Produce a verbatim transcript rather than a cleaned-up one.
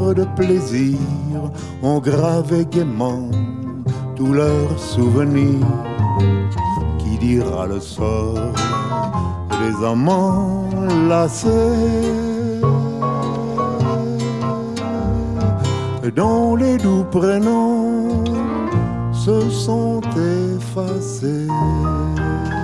livres de plaisir ont gravé gaiement tous leurs souvenirs. Qui dira le sort des amants lassés dont les doux prénoms se sont effacés?